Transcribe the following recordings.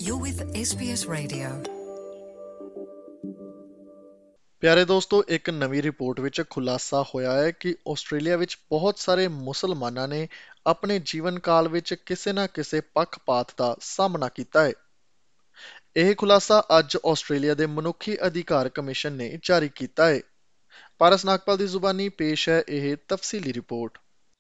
You're with SBS Radio. ਪਿਆਰੇ ਦੋਸਤੋ, ਇੱਕ ਨਵੀਂ ਰਿਪੋਰਟ ਵਿੱਚ ਖੁਲਾਸਾ ਹੋਇਆ ਹੈ ਕਿ ਆਸਟ੍ਰੇਲੀਆ ਵਿੱਚ ਬਹੁਤ ਸਾਰੇ ਮੁਸਲਮਾਨਾਂ ਨੇ ਆਪਣੇ ਜੀਵਨ ਕਾਲ ਵਿੱਚ ਕਿਸੇ ਨਾ ਕਿਸੇ ਪੱਖਪਾਤ ਦਾ ਸਾਹਮਣਾ ਕੀਤਾ ਹੈ। ਇਹ ਖੁਲਾਸਾ ਅੱਜ ਆਸਟ੍ਰੇਲੀਆ ਦੇ ਮਨੁੱਖੀ ਅਧਿਕਾਰ ਕਮਿਸ਼ਨ ਨੇ ਜਾਰੀ ਕੀਤਾ ਹੈ। ਪਾਰਸ ਨਾਗਪਾਲ ਦੀ ਜ਼ੁਬਾਨੀ ਪੇਸ਼ ਹੈ ਇਹ ਤਫਸੀਲੀ ਰਿਪੋਰਟ।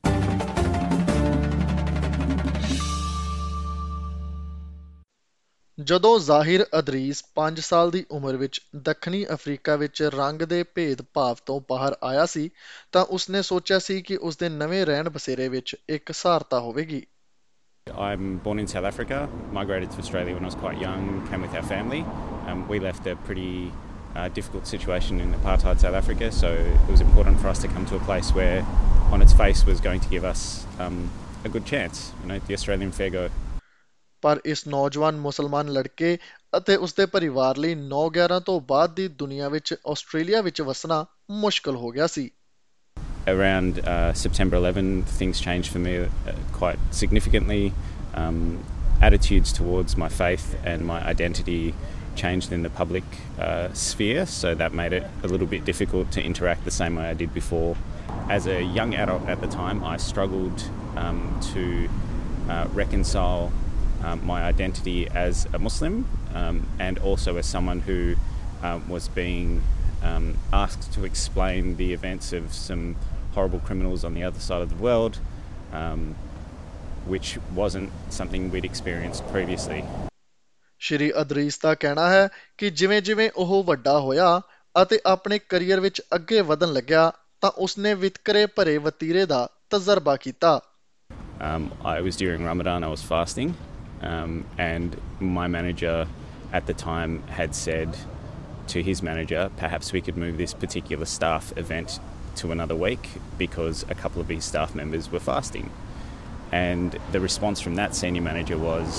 ਜਦੋਂ ਜ਼ਾਹਿਰ ਅਦਰੀਸ 5 ਸਾਲ ਦੀ ਉਮਰ ਵਿੱਚ ਦੱਖਣੀ ਅਫਰੀਕਾ ਵਿੱਚ ਰੰਗ ਦੇ ਭੇਦ-ਭਾਵ ਤੋਂ ਬਾਹਰ ਆਇਆ ਸੀ ਤਾਂ ਉਸਨੇ ਸੋਚਿਆ ਸੀ ਕਿ ਉਸਦੇ ਨਵੇਂ ਰਹਿਣ ਬਸੇਰੇ ਵਿੱਚ ਇੱਕ ਸਹਾਰਤਾ ਹੋਵੇਗੀ। I'm born in South Africa, migrated to Australia when I was quite young, came with our family. We left a pretty difficult situation in apartheid South Africa, so it was important for us to come to a place where on its face was going to give us a good chance, the Australian fair go. ਪਰ ਇਸ ਨੌਜਵਾਨ ਮੁਸਲਮਾਨ ਲੜਕੇ ਅਤੇ ਉਸਦੇ ਪਰਿਵਾਰ ਲਈ 9/11 ਤੋਂ ਬਾਅਦ ਦੀ ਦੁਨੀਆ ਵਿੱਚ ਆਸਟ੍ਰੇਲੀਆ ਵਿੱਚ ਵਸਣਾ ਮੁਸ਼ਕਲ ਹੋ ਗਿਆ ਸੀ। Around September 11, things changed for me quite significantly. Attitudes towards my faith and my identity changed in the public sphere, so that made it a little bit difficult to interact the same way I did before. As a young adult at the time, I struggled to reconcile my identity as a Muslim and also as someone who was being asked to explain the events of some horrible criminals on the other side of the world, which wasn't something we'd experienced previously. ਸ਼੍ਰੀ ਅਦਰੀਸ ਦਾ ਕਹਿਣਾ ਹੈ ਕਿ ਜਿਵੇਂ-ਜਿਵੇਂ ਉਹ ਵੱਡਾ ਹੋਇਆ ਅਤੇ ਆਪਣੇ career ਵਿੱਚ ਅੱਗੇ ਵਧਣ ਲੱਗਿਆ ਤਾਂ ਉਸਨੇ ਵਿਤਕਰੇ ਭਰੇ ਵਤੀਰੇ ਦਾ ਤਜਰਬਾ ਕੀਤਾ। I was during Ramadan, I was fasting. And my manager at the time had said to his manager, perhaps we could move this particular staff event to another week because a couple of his staff members were fasting. And the response from that senior manager was,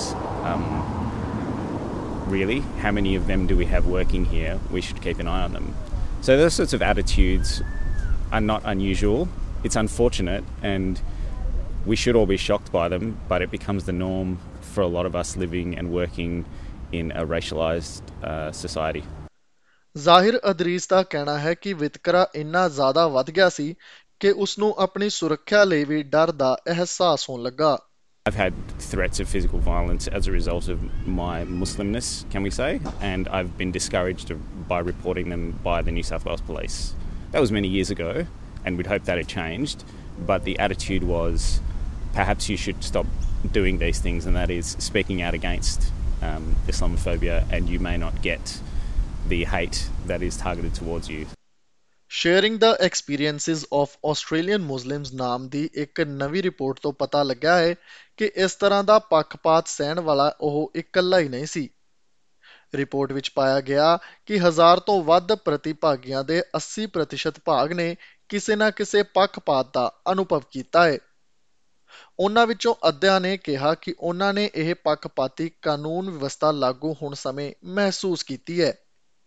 really? How many of them do we have working here? We should keep an eye on them. So those sorts of attitudes are not unusual. It's unfortunate and we should all be shocked by them, but it becomes the norm for a lot of us living and working in a racialized society. ਜ਼ਾਹਿਰ ਅਦਰੀਸ ਦਾ ਕਹਿਣਾ ਹੈ ਕਿ ਵਿਤਕਰਾ ਇੰਨਾ ਜ਼ਿਆਦਾ ਵੱਧ ਗਿਆ ਸੀ ਕਿ ਉਸਨੂੰ ਆਪਣੀ ਸੁਰੱਖਿਆ ਲਈ ਵੀ ਡਰ ਦਾ ਅਹਿਸਾਸ ਹੋਣ ਲੱਗਾ। I've had threats of physical violence as a result of my Muslimness, can we say, and I've been discouraged by reporting them by the New South Wales Police. That was many years ago, and we'd hoped that had changed, but the attitude was perhaps you should stop doing these things, and that is speaking out against Islamophobia, and you may not get the hate that is targeted towards you. Sharing the Experiences of Australian Muslims ਨਾਮ ਦੀ ਇੱਕ ਨਵੀਂ report ਤੋਂ ਪਤਾ ਲੱਗਾ ਹੈ ਕਿ ਇਸ ਤਰ੍ਹਾਂ ਦਾ ਪੱਖਪਾਤ ਸਹਿਣ ਵਾਲਾ ਉਹ ਇਕੱਲਾ ਹੀ ਨਹੀਂ ਸੀ। ਰਿਪੋਰਟ ਵਿੱਚ ਪਾਇਆ ਗਿਆ ਕਿ 1000 ਤੋਂ ਵੱਧ ਪ੍ਰਤੀਭਾਗੀਆਂ ਦੇ 80% ਭਾਗ ਨੇ ਕਿਸੇ ਨਾ ਕਿਸੇ ਪੱਖਪਾਤ ਦਾ ਅਨੁਭਵ ਕੀਤਾ ਹੈ। ਉਹਨਾਂ ਵਿੱਚੋਂ ਅੱਧਿਆਂ ਨੇ ਕਿਹਾ ਕਿ ਉਹਨਾਂ ਨੇ ਇਹ ਪੱਖਪਾਤੀ ਕਾਨੂੰਨ ਵਿਵਸਥਾ ਲਾਗੂ ਹੋਣ ਸਮੇਂ ਮਹਿਸੂਸ ਕੀਤੀ ਹੈ।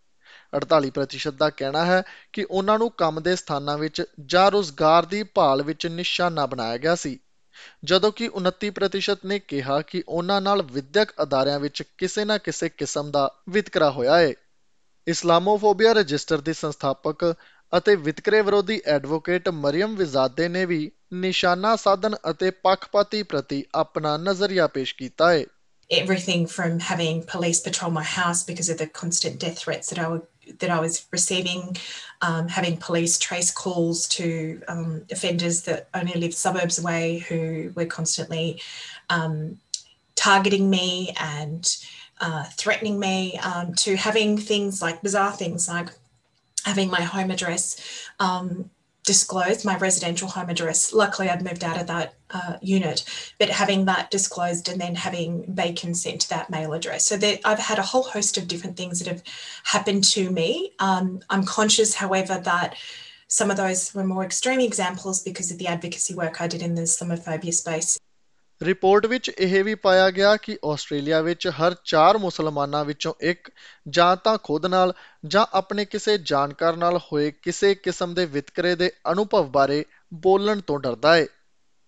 48% ਦਾ ਕਹਿਣਾ ਹੈ ਕਿ ਉਹਨਾਂ ਨੂੰ ਕੰਮ ਦੇ ਸਥਾਨਾਂ ਵਿੱਚ ਜਾਂ ਰੁਜ਼ਗਾਰ ਦੀ ਭਾਲ ਵਿੱਚ ਨਿਸ਼ਾਨਾ ਬਣਾਇਆ ਗਿਆ ਸੀ, ਜਦੋਂ ਕਿ 29% ਨੇ ਕਿਹਾ ਕਿ ਉਹਨਾਂ ਨਾਲ ਵਿਦਿਅਕ ਅਦਾਰਿਆਂ ਵਿੱਚ ਕਿਸੇ ਨਾ ਕਿਸੇ ਕਿਸਮ ਦਾ ਵਿਤਕਰਾ ਹੋਇਆ ਹੈ। ਇਸਲਾਮੋਫੋਬੀਆ ਰਜਿਸਟਰ ਦੀ ਸੰਸਥਾਪਕ ਅਤੇ ਵਿਤਕਰੇ ਵਿਰੋਧੀ ਐਡਵੋਕੇਟ ਮਰੀਅਮ ਵਿਜ਼ਾਦੇ ਨੇ ਵੀ ਨਿਸ਼ਾਨਾ ਸਾਧਨ ਅਤੇ ਪੱਖਪਾਤੀ ਪ੍ਰਤੀ ਆਪਣਾ ਨਜ਼ਰੀਆ ਪੇਸ਼ ਕੀਤਾ ਹੈ। Everything from having police patrol my house because of the constant death threats that I was receiving, having police trace calls to offenders that only live suburbs away who were constantly targeting me and threatening me, to having things like bizarre things like having my home address disclosed, my residential home address. Luckily, I'd moved out of that unit, but having that disclosed and then having bacon sent to that mail address. So I've had a whole host of different things that have happened to me. I'm conscious, however, that some of those were more extreme examples because of the advocacy work I did in the Islamophobia space. Report ਵਿੱਚ ਇਹ ਵੀ ਪਾਇਆ ਗਿਆ ਕਿ Australia ਵਿੱਚ ਹਰ 4 ਮੁਸਲਮਾਨਾਂ ਵਿੱਚੋਂ ਇੱਕ ਜਾਂ ਤਾਂ ਖੁਦ ਨਾਲ ਜਾਂ ਆਪਣੇ ਕਿਸੇ ਜਾਣਕਾਰ ਨਾਲ ਹੋਏ ਕਿਸੇ ਕਿਸਮ ਦੇ ਵਿਤਕਰੇ ਦੇ ਅਨੁਭਵ ਬਾਰੇ ਬੋਲਣ ਤੋਂ ਡਰਦਾ ਹੈ।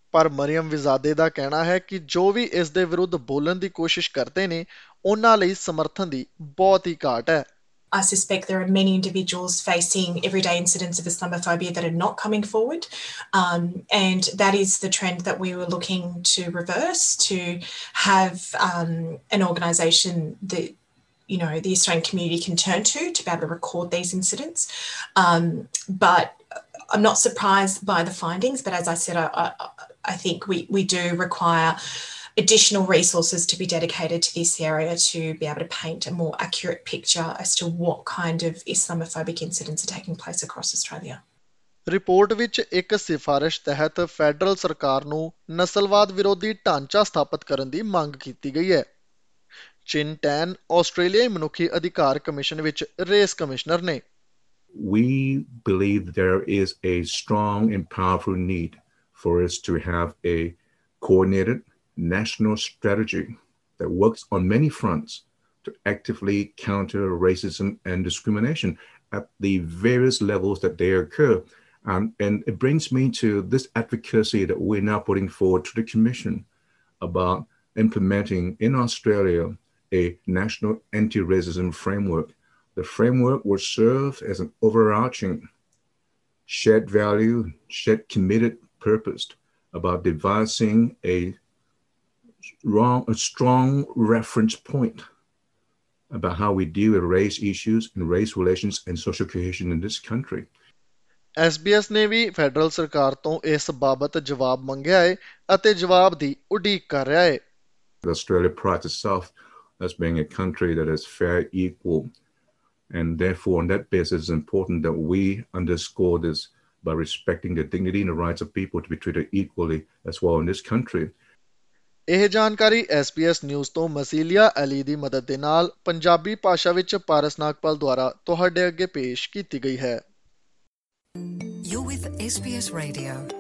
ਪਰ ਮਰੀਮ ਵਿਜ਼ਾਦੇ ਦਾ ਕਹਿਣਾ ਹੈ ਕਿ ਜੋ ਵੀ ਇਸ ਦੇ ਵਿਰੁੱਧ ਬੋਲਣ ਦੀ ਕੋਸ਼ਿਸ਼ ਕਰਦੇ ਨੇ ਉਹਨਾਂ ਲਈ ਸਮਰਥਨ ਦੀ ਬਹੁਤ ਹੀ ਘਾਟ ਹੈ। I suspect there are many individuals facing everyday incidents of Islamophobia that are not coming forward. And that is the trend that we were looking to reverse, to have an organisation that, you know, the Australian community can turn to be able to record these incidents. But I'm not surprised by the findings, but as I said, I think we do require additional resources to be dedicated to this area to be able to paint a more accurate picture as to what kind of Islamophobic incidents are taking place across Australia. Report ਵਿੱਚ ਇੱਕ ਸਿਫਾਰਿਸ਼ ਤਹਿਤ federal ਸਰਕਾਰ ਨੂੰ ਨਸਲਵਾਦ ਵਿਰੋਧੀ ਢਾਂਚਾ ਸਥਾਪਿਤ ਕਰਨ ਦੀ ਮੰਗ ਕੀਤੀ ਗਈ ਹੈ। ਚਿਨ ਟੈਨ ਆਸਟ੍ਰੇਲੀਆਈ ਮਨੁੱਖੀ ਅਧਿਕਾਰ ਕਮਿਸ਼ਨ ਵਿੱਚ ਰੇਸ ਕਮਿਸ਼ਨਰ ਨੇ। We believe there is a strong and powerful need for us to have a coordinated national strategy that works on many fronts to actively counter racism and discrimination at the various levels that they occur. And it brings me to this advocacy that we're now putting forward to the Commission about implementing in Australia a national anti-racism framework. The framework will serve as an overarching shared value, shared committed purpose about devising a strong reference point about how we deal with race issues and race relations and social cohesion in this country. SBS ਨੇ ਵੀ federal ਸਰਕਾਰ ਤੋਂ ਇਸ ਬਾਬਤ ਜਵਾਬ ਮੰਗਿਆ ਹੈ ਅਤੇ ਜਵਾਬ ਦੀ ਉਡੀਕ ਕਰ ਰਿਹਾ ਹੈ। Australia prides itself as being a country that is fair, equal, and therefore on that basis it's important that we underscore this by respecting the dignity and the rights of people to be treated equally as well in this country. ਇਹ ਜਾਣਕਾਰੀ SBS news ਤੋਂ ਮਸੀਲੀਆ ਅਲੀ ਦੀ ਮਦਦ ਦੇ ਨਾਲ ਪੰਜਾਬੀ ਭਾਸ਼ਾ ਵਿੱਚ ਪਾਰਸ ਨਾਗਪਾਲ ਦੁਆਰਾ ਤੁਹਾਡੇ ਅੱਗੇ ਪੇਸ਼ ਕੀਤੀ ਗਈ ਹੈ। You're with SBS Radio.